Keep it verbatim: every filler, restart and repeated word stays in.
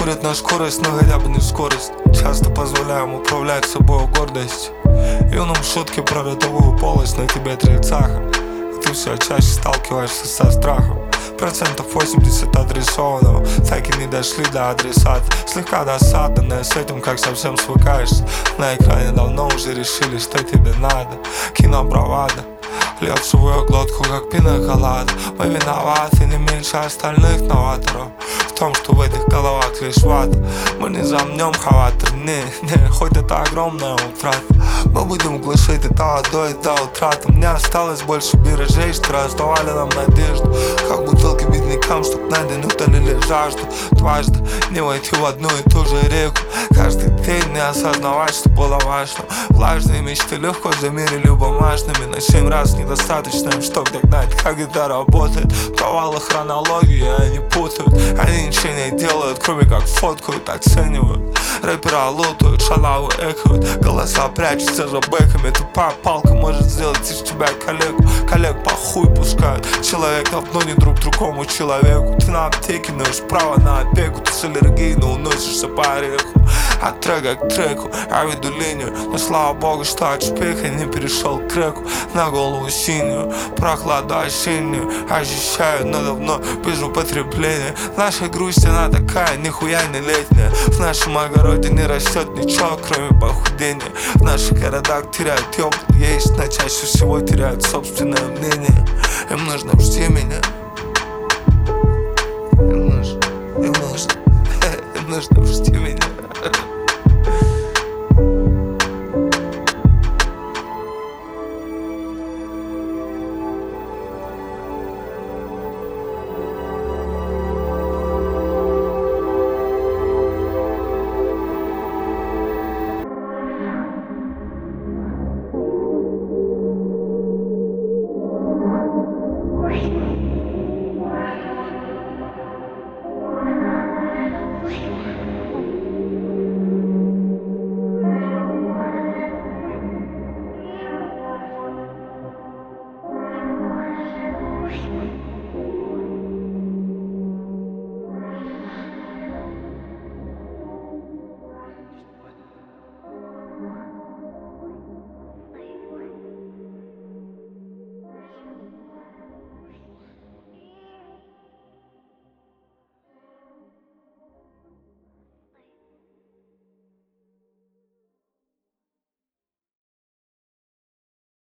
курят на скорость, но хотя бы не в скорость. Часто позволяем управлять собой гордость. Юном шутки про ротовую полость на тебе тридцаха. И ты все чаще сталкиваешься со страхом. Процентов восемьдесят адресованного так и не дошли до адресата. Слегка досадная с этим, как совсем свыкаешься. На экране давно уже решили, что тебе надо. Кино бравада льет в свою глотку, как пина-колада. Мы виноваты не меньше остальных новаторов в том, что в этих головах лишь вата. Мы не замнем хаватер, не, не, хоть это огромная утрата. Мы будем глушить это водой до утраты. Мне осталось больше бережей, что раздавали нам надежду. Как бутылки беднякам, чтоб на день утолили жажду. Дважды не войти в одну и ту же реку. Каждый день не осознавать, что было важно. Влажные мечты легко замерили бумажными. На семь раз недостаточно им, чтоб догнать, как это работает. Провалы хронологии они путают. Они ничего не делают, кроме как фоткают, оценивают. Рэпера лутают, шалавы экают. Голоса прячутся за бэками. Тупая палка может сделать из тебя коллегу. Коллег похуй пускают. Человек равно не друг другому человеку. Ты на аптеке, но имеешь право на опеку. Ты с аллергией, но уносишься по ореху. От трека к треку, я веду линию. Но слава богу, что от шпиха не перешел к реку. На голову синюю, прохладу осеннюю ощущаю, но давно без употребления. Наша грусть, она такая, нихуя не летняя. В нашем огороде не растет ничего, кроме похудения. В наших городах теряют ёб, есть, но чаще всего теряют собственное мнение. Им нужно жди меня. Им нужно, им нужно, им нужно жди меня.